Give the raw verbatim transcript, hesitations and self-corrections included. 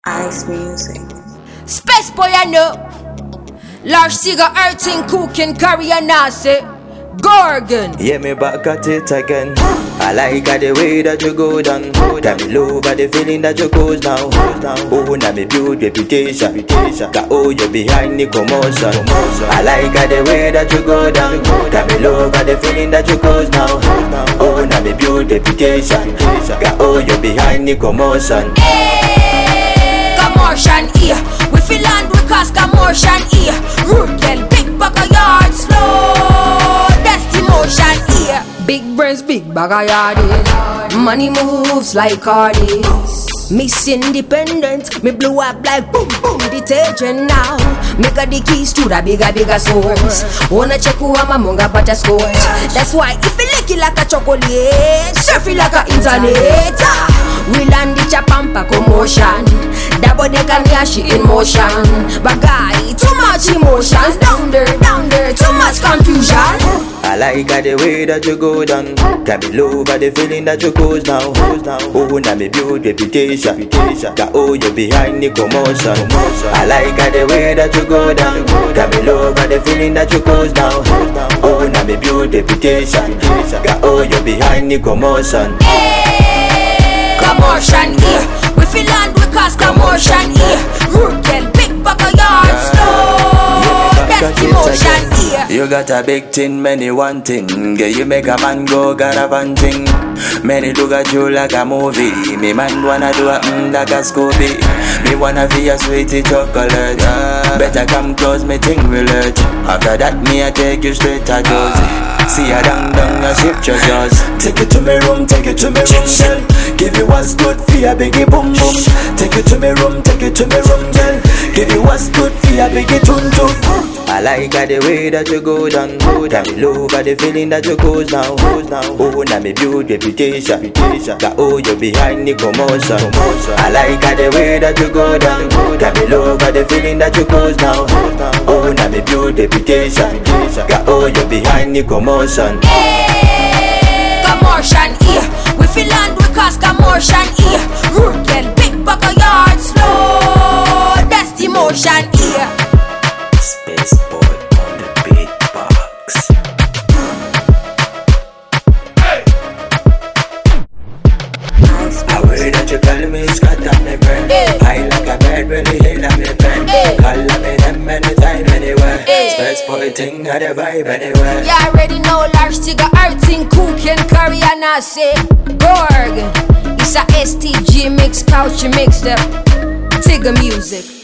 Ice music. Space boy, I know. Large cigar, earthing, cooking, curry and nasi. Gorgon. Yeah, me back at it again. I like the way that you go down. Got me love at the feeling that you goes now. Oh, now me build reputation. Got all you behind the commotion. I like the way that you go down. Got me love at the feeling that you goes now. Oh, now me build reputation. Got all you behind the commotion. Commotion here. We feel land we cause commotion here. Root girl, big bag of yard slow. That's the motion here. Big brains, big bag of yard. Money moves like artists. Miss Independent, me blow up like boom boom detergent now. Make a the keys to the bigger bigger source. Wanna check who I'm among a butter scotch. That's why if you lick it like a chocolate, surf it like a internet. We land the chapampa commotion. Double deck and yashi in motion. But guy, too much emotions. Down there, down there, too much confusion. I like the way that you go down. Got me love at the feeling that you goes now. Oh, now me build reputation. Got all you behind the commotion. I like the way that you go down. Got me love at the feeling that you goes now. Oh, now me build reputation. Got all you behind the commotion. Commotion here. We feel land we cause commotion here. Root girl, big bag of yard slow. That's the motion here. You got a big thing, many one thing. Girl, you make a man go gallivanting. Many look at you like a movie. Me man wanna do a mm like a Scooby. Me wanna be a sweetie chocolate. Better come close, me think will hurt. After that, me I take you straight to Josie. See ya down down, I shift your jaws. Take it to me room, take it to me room, girl. Give you what's good for your biggie boom boom. Take it to me room, take it to me room, girl. Give you what's good for your biggie tun tun. I like the way that you go down. Got me love at the feeling that you goes now. Oh, now me build reputation. Got all you behind the commotion. I like the way that you go down. Got me love at the feeling that you goes now. Oh, now me build reputation. Got all you behind the commotion. Commotion here. We feel land we cause commotion here. Root girl, big bag of yard slow. That's the motion here. Space boy on the beatbox. I worry that you call me Scott on my friend. I like a bird when you hit on me pen. Call me them anytime, anywhere. Space boy thing got a vibe anywhere. You already know large cigar, earthing, cooking, curry and nasi. Gorgon. It's a S T G mix, couch mix them. Tigger music.